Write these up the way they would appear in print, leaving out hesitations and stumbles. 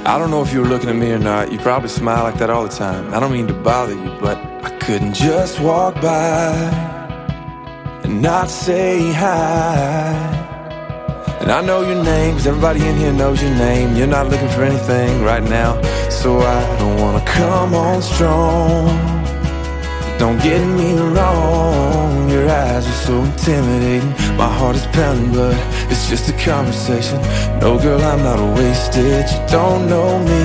I don't know if you were looking at me or not. You probably smile like that all the time. I don't mean to bother you, but I couldn't just walk by and not say hi. And I know your name, 'cause everybody in here knows your name. You're not looking for anything right now, so I don't wanna come on strong. Don't get me wrong, your eyes are so intimidating. My heart is pounding, but it's just a conversation. No, girl, I'm not wasted. You don't know me,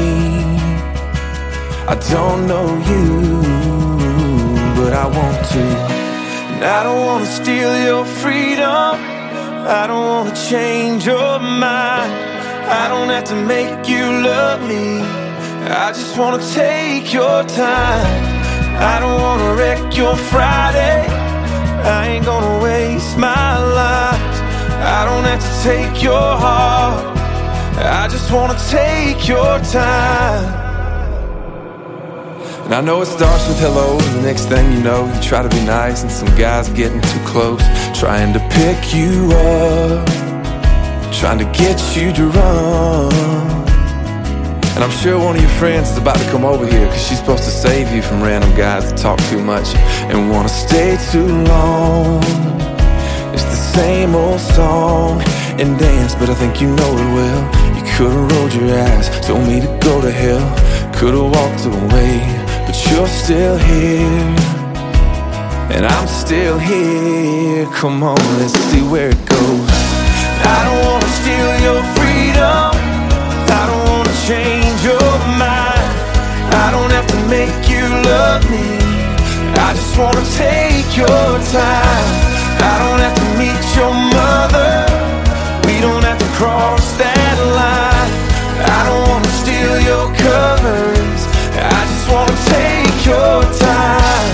I don't know you, but I want to. And I don't wanna steal your freedom, I don't wanna change your mind. I don't have to make you love me, I just wanna take your time. I don't wanna wreck your Friday, I ain't gonna waste my life. I don't have to take your heart, I just wanna take your time. And I know it starts with hello, and the next thing you know, you try to be nice, and some guy's getting too close, trying to pick you up, trying to get you to run. And I'm sure one of your friends is about to come over here, 'cause she's supposed to save you from random guys that talk too much and wanna stay too long. It's the same old song and dance, but I think you know it well. You could've rolled your eyes, told me to go to hell, could've walked away, but you're still here, and I'm still here. Come on, let's see where it goes. I don't wanna steal your freedom, I don't wanna change your mind. I don't have to make you love me, I just wanna take your time. I don't have to meet your mother, we don't have to cross that line. I don't wanna steal your covers, I just wanna take your time.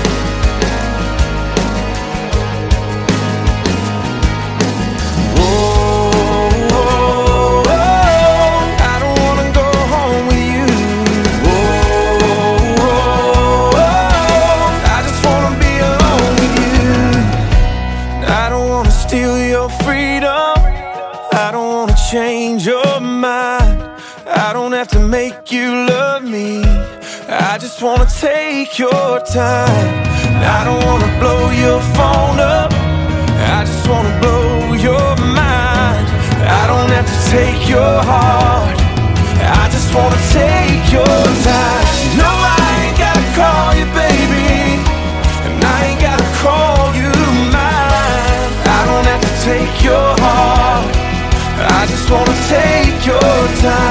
Change your mind, I don't have to make you love me, I just wanna take your time. I don't wanna blow your phone up, I just wanna blow your mind. I don't have to take your heart, I just wanna take your time. No, I ain't gotta call you baby, and I ain't gotta call you mine. I don't have to take your heart, I just wanna take your time.